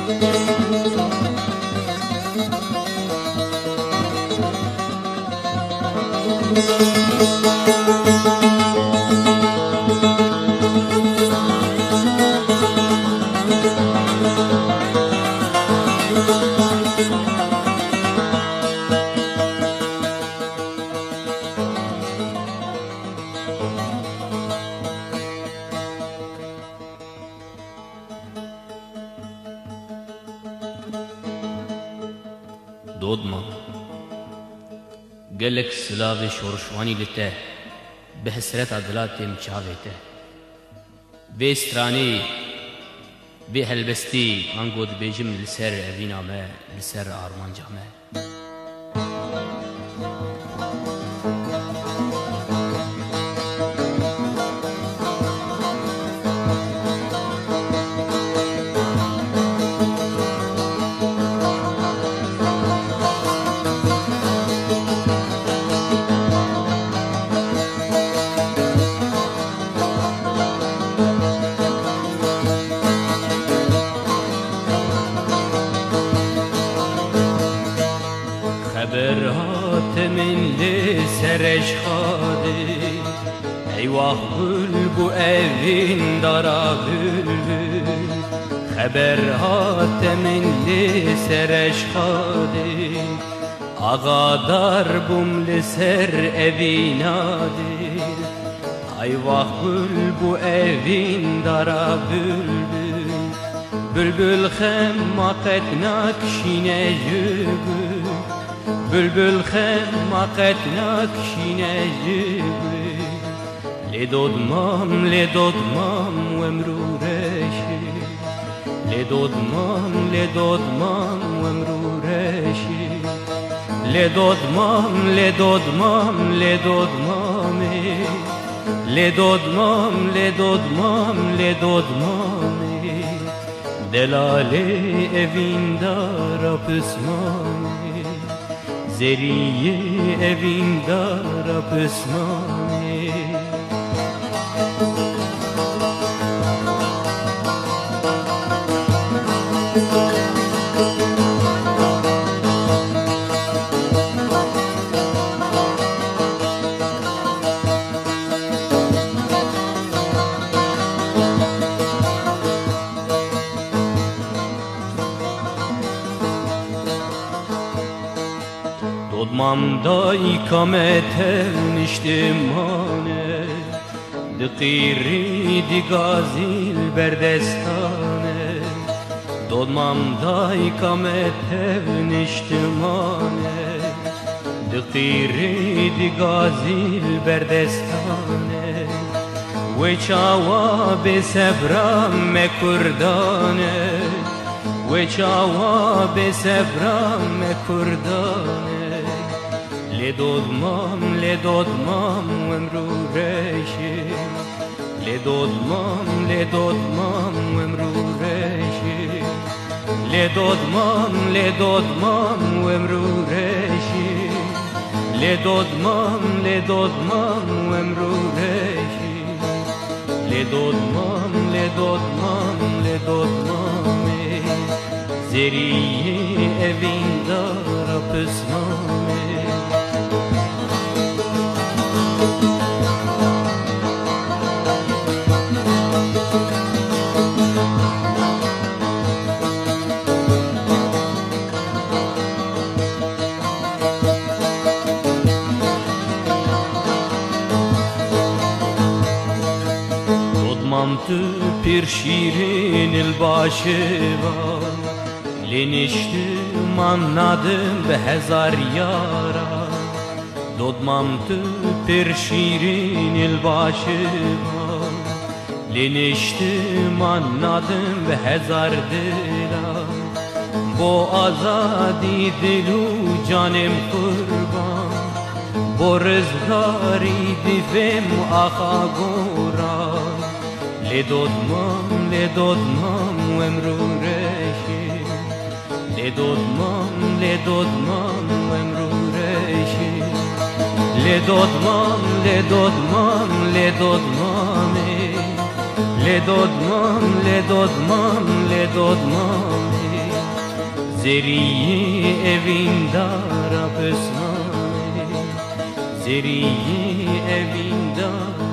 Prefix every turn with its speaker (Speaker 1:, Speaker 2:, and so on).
Speaker 1: دودما گلک سلاوی شورشوانی لته به حسرت عدلات مچاویته به استرانی به هلبستی انگود بیجم لسر اوینامه لسر آرمان جامه خبرات من لسرش خادي ايوه بلبو اوين دارا بلبل خبرات من لسرش خادي آغا دربم لسر اوینادي ايوه بلبو اوين دارا بلبل بلبل خماقت ناكشينه جبل بلبل خماقت ناكشينه جبل لدود مام ومرورشي لدود مام ومرورشي لدود مام دلالي evin dara pısmani Zeriye evin dara pısmani Dodmam da ikamete niştimane Dikiri di gazil berdestane Dodmam da ikamete niştimane Dikiri di gazil berdestane Ve çava be sebram me kurdane Ve çava be sebram me kurdane لدود مام ومرورشي لدود مام ومرورشي لدود مام ومرورشي لدود مام ومرورشي لدود مام زریه اوین دارا پسمامه Dodmam tu pir şirin ilbaşıva Leniştim anladım be hezar yara Dodmam tu pir şirin ilbaşıva Leniştim anladım be hezar dila Bu azadi dilu canım kurban Bu rızgari divim ağa goran لدود مام ومرورشي لدود مام ومرورشي لدود مام لدودمان زری اوین دارا بسمانه زری اوین دارا